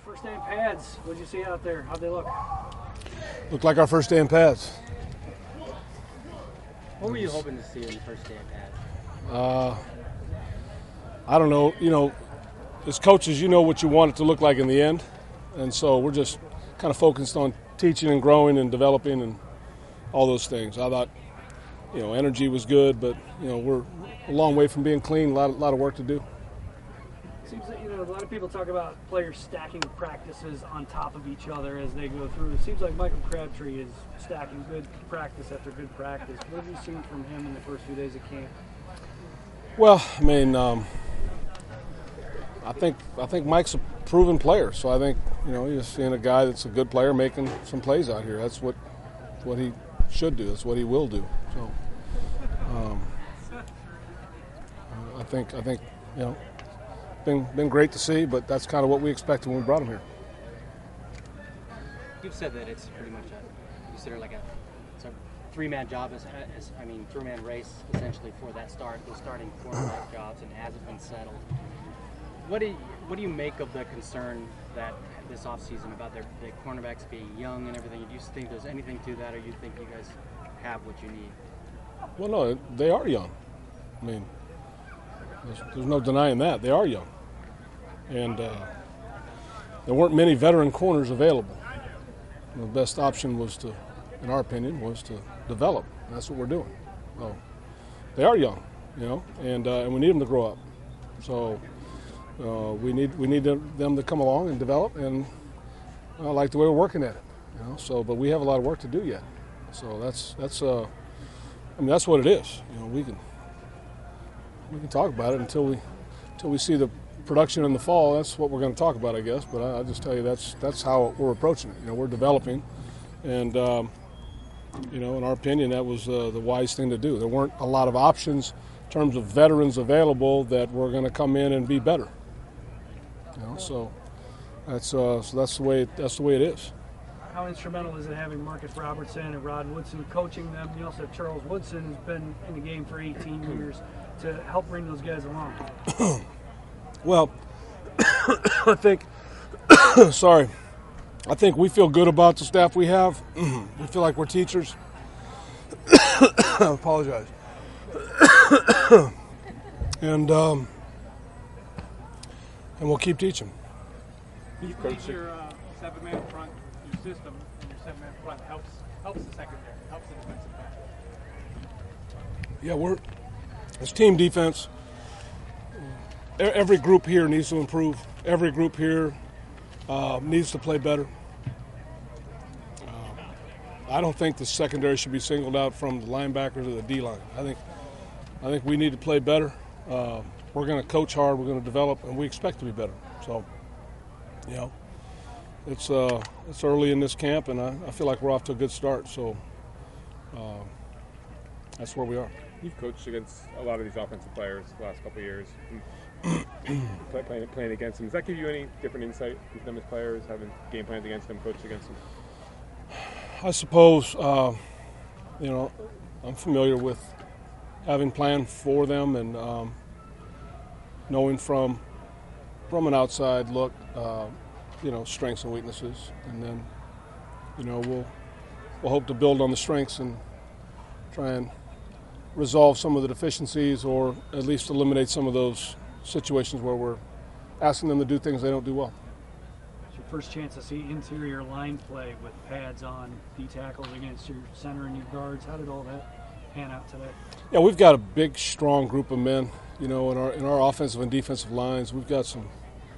First day in pads. What did you see out there? How'd they look? Looked like our first day in pads. What were you hoping to see in the first day in pads? I don't know. You know, as coaches, you know what you want it to look like in the end. And so we're just kind of focused on teaching and growing and developing and all those things. I thought, you know, energy was good, but, you know, we're a long way from being clean, a lot of work to do. Seems that, you know, a lot of people talk about players stacking practices on top of each other as they go through. It seems like Michael Crabtree is stacking good practice after good practice. What have you seen from him in the first few days of camp? Well, I mean, I think Mike's a proven player, so I think, you know, you're seeing a guy that's a good player making some plays out here. That's what he should do. That's what he will do. So, I think you know, been great to see, but that's kind of what we expected when we brought him here. You've said that it's pretty much it's a three-man job, three-man race essentially for those starting cornerback jobs, and it hasn't been settled. What do you make of the concern that this offseason about the cornerbacks being young and everything? Do you think there's anything to that, or you think you guys have what you need? Well, no, they are young. I mean, there's no denying that. They are young. And there weren't many veteran corners available. The best option was to, in our opinion, was to develop. And that's what we're doing. So they are young, you know, and we need them to grow up. So we need them to come along and develop, and I like the way we're working at it, you know. So, but we have a lot of work to do yet. So that's what it is. You know, we can talk about it until we see the production in the fall. That's what we're going to talk about, I guess. But I just tell you that's how we're approaching it. You know, we're developing, and you know, in our opinion, that was the wise thing to do. There weren't a lot of options in terms of veterans available that were going to come in and be better. You know, so that's the way it is. How instrumental is it having Marcus Robertson and Rod Woodson coaching them? You also have Charles Woodson, who's been in the game for 18 years, to help bring those guys along. Well, I think we feel good about the staff we have. We feel like we're teachers. I apologize. And we'll keep teaching. Do you think your seven-man front, your system, and your seven-man front helps the secondary, helps the defensive back? Yeah, it's team defense. Every group here needs to improve. Every group here needs to play better. I don't think the secondary should be singled out from the linebacker to the D-line. I think we need to play better. We're going to coach hard. We're going to develop, and we expect to be better. So, you know, it's early in this camp, and I feel like we're off to a good start. So that's where we are. You've coached against a lot of these offensive players the last couple of years, playing against them. Does that give you any different insight with them as players, having game plans against them, coached against them? I suppose, you know, I'm familiar with having planned for them and knowing from an outside look, you know, strengths and weaknesses, and then, you know, we'll hope to build on the strengths and try and resolve some of the deficiencies, or at least eliminate some of those situations where we're asking them to do things they don't do well. It's your first chance to see interior line play with pads on, D tackles against your center and your guards. How did all that pan out today? Yeah, we've got a big, strong group of men. You know, in our offensive and defensive lines, we've got some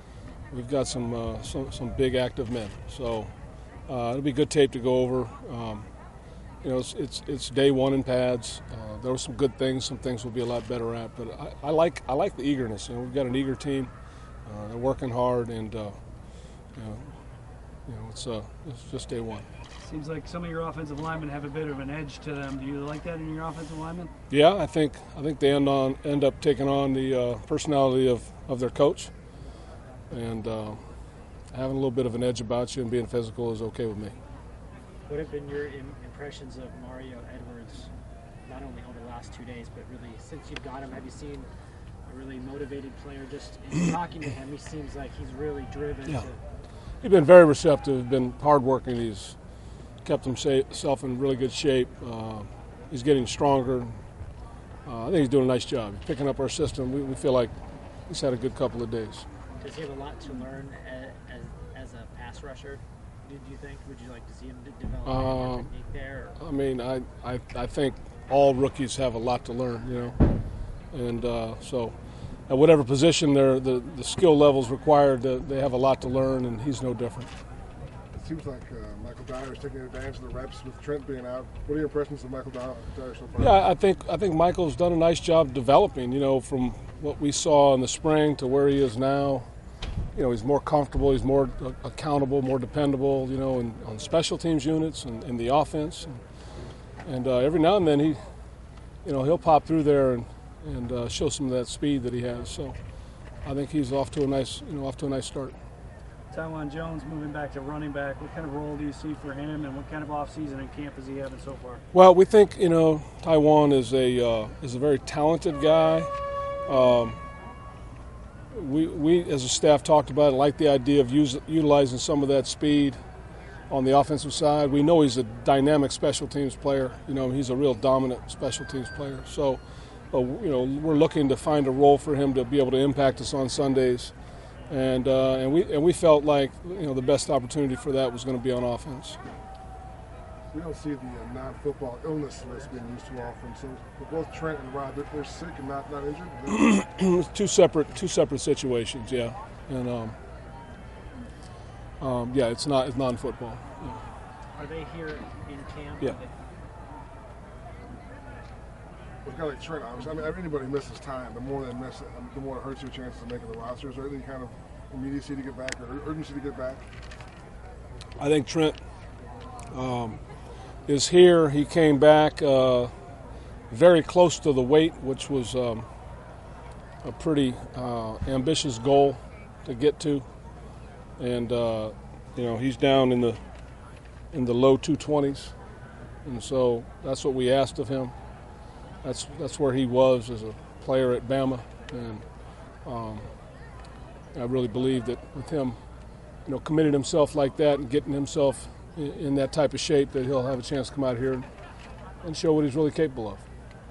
big active men. So it'll be good tape to go over. You know, it's day one in pads. There were some good things. Some things we'll be a lot better at. But I like the eagerness. You know, we've got an eager team. They're working hard, and you know, it's just day one. Seems like some of your offensive linemen have a bit of an edge to them. Do you like that in your offensive linemen? Yeah, I think they end up taking on the personality of their coach, and having a little bit of an edge about you and being physical is okay with me. What have been your impressions of Mario Edwards, not only over the last 2 days, but really since you've got him? Have you seen a really motivated player? Just in talking to him, he seems like he's really driven. Yeah. He's been very receptive, been hardworking. He's kept himself in really good shape. He's getting stronger. I think he's doing a nice job. He's picking up our system. We feel like he's had a good couple of days. Does he have a lot to learn as a pass rusher? Do you think? Would you like to see him develop a technique there? Or? I mean, I think all rookies have a lot to learn, you know, and so at whatever position the skill levels required, they have a lot to learn, and he's no different. It seems like Michael Dyer is taking advantage of the reps with Trent being out. What are your impressions of Michael Dyer so far? Yeah, I think Michael's done a nice job developing, you know, from what we saw in the spring to where he is now. You know, he's more comfortable, he's more accountable, more dependable, you know, on special teams units and in the offense. And every now and then he'll pop through there and show some of that speed that he has. So I think he's off to a nice start. Taiwan Jones moving back to running back. What kind of role do you see for him, and what kind of offseason and camp is he having so far? Well, we think, you know, Taiwan is a very talented guy. We as a staff talked about it, like the idea of utilizing some of that speed on the offensive side. We know he's a dynamic special teams player. You know, he's a real dominant special teams player. So, you know, we're looking to find a role for him to be able to impact us on Sundays. And we felt like, you know, the best opportunity for that was going to be on offense. We don't see the non-football illness list being used too often. So both Trent and Rod, they're sick and not injured. Two separate situations, yeah. And yeah, it's non-football. Yeah. Are they here in camp? Yeah. With a guy like Trent, obviously, I mean, anybody misses time, the more they miss it, the more it hurts your chances of making the roster. Is there any kind of immediacy to get back or urgency to get back? I think Trent is here. He came back very close to the weight, which was a pretty ambitious goal to get to, and you know, he's down in the low 220s, and so that's what we asked of him. That's where he was as a player at Bama, and I really believe that with him, you know, committing himself like that and getting himself in that type of shape, that he'll have a chance to come out here and show what he's really capable of.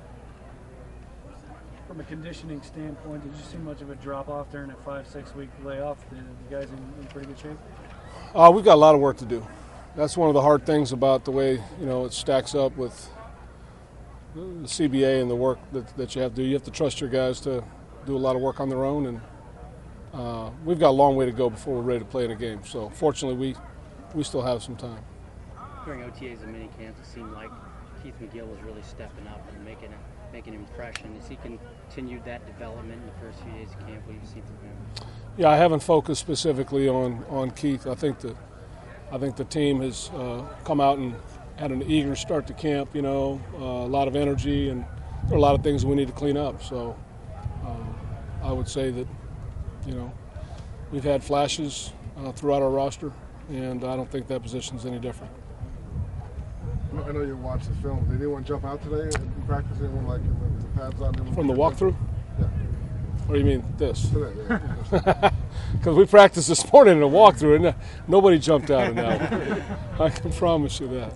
From a conditioning standpoint, did you see much of a drop-off during a 5-6 week layoff? Are you guys in pretty good shape? We've got a lot of work to do. That's one of the hard things about the way, you know, it stacks up with the CBA and the work that you have to do. You have to trust your guys to do a lot of work on their own, and we've got a long way to go before we're ready to play in a game. So fortunately, we still have some time. During OTAs and mini camps, it seemed like Keith McGill was really stepping up and making an impression. Has he continued that development in the first few days of camp? What have you seen from him? Yeah, I haven't focused specifically on Keith. I think the team has come out and had an eager start to camp. You know, a lot of energy, and there are a lot of things we need to clean up. So I would say that, you know, we've had flashes throughout our roster, and I don't think that position's any different. I know you watched the film. Did anyone jump out today in practice? Anyone like with the pads on? From the walkthrough? Yeah. Or you mean this? Today, yeah. Because we practiced this morning in a walkthrough, and nobody jumped out in that one. I can promise you that.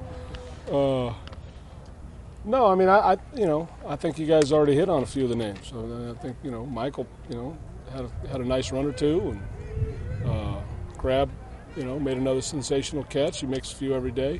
No, I mean, I think you guys already hit on a few of the names. So I think, you know, Michael, you know, had a nice run or two, and Crab, you know, made another sensational catch. He makes a few every day.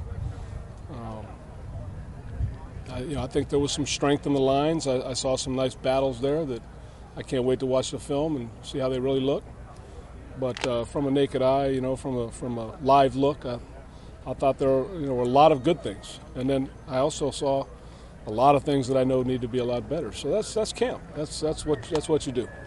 I think there was some strength in the lines. I saw some nice battles there that I can't wait to watch the film and see how they really look. But from a naked eye, you know, from a live look, I thought there were a lot of good things. And then I also saw a lot of things that I know need to be a lot better. So that's camp. That's what you do.